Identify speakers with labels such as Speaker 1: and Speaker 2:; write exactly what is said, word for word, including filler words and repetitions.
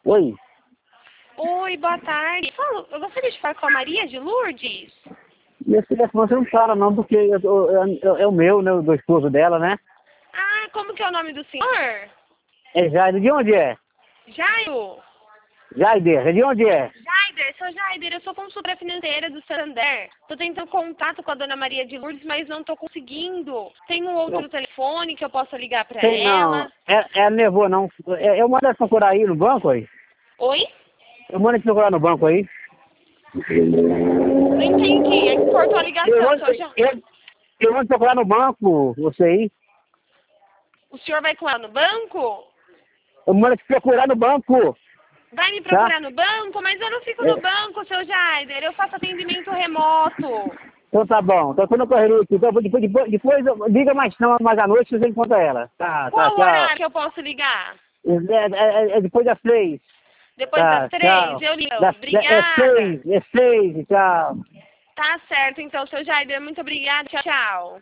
Speaker 1: Oi.
Speaker 2: Oi, boa tarde. Falo, eu gostaria de falar com a Maria de Lourdes.
Speaker 1: Meu telefone você não fala não, porque eu, eu, eu- é o meu, né, do esposo dela, né?
Speaker 2: Ah, como que é o nome do senhor?
Speaker 1: É Jair. De onde é?
Speaker 2: Jairo.
Speaker 1: Jaider. De onde é?
Speaker 2: Jaider, sou Jaider, eu sou consultora financeira do Santander. Tô tentando contato com a dona Maria de Lourdes, mas não tô conseguindo. Tem um outro
Speaker 1: Não,
Speaker 2: telefone que eu possa ligar pra
Speaker 1: tem não.
Speaker 2: ela?
Speaker 1: É, é levou não. É, eu mando ela procurar aí no banco aí.
Speaker 2: Oi?
Speaker 1: Eu mando ela procurar no banco aí.
Speaker 2: Não entendi, é que cortou a
Speaker 1: Eu
Speaker 2: ligação,
Speaker 1: mando,
Speaker 2: seu Ja-
Speaker 1: eu, eu mando procurar no banco, você aí.
Speaker 2: O senhor vai com ela no banco?
Speaker 1: Eu mando te procurar no banco,
Speaker 2: Vai me
Speaker 1: tá?
Speaker 2: procurar no banco? Mas eu não fico no
Speaker 1: É,
Speaker 2: banco, seu Jaider. Eu faço atendimento remoto.
Speaker 1: então tá bom. Então tô na correria aqui. Então, depois, depois, depois liga mais não, mais à noite você encontra ela. Tá, tá,
Speaker 2: Qual o
Speaker 1: tchau.
Speaker 2: horário que eu posso ligar?
Speaker 1: É, é- é depois das três.
Speaker 2: Depois das
Speaker 1: Tá,
Speaker 2: três?
Speaker 1: tchau.
Speaker 2: Eu ligo.
Speaker 1: Das, é
Speaker 2: Obrigada.
Speaker 1: seis, é seis, tchau.
Speaker 2: Tá certo, então, seu Jaider. Muito obrigada. Tchau, tchau.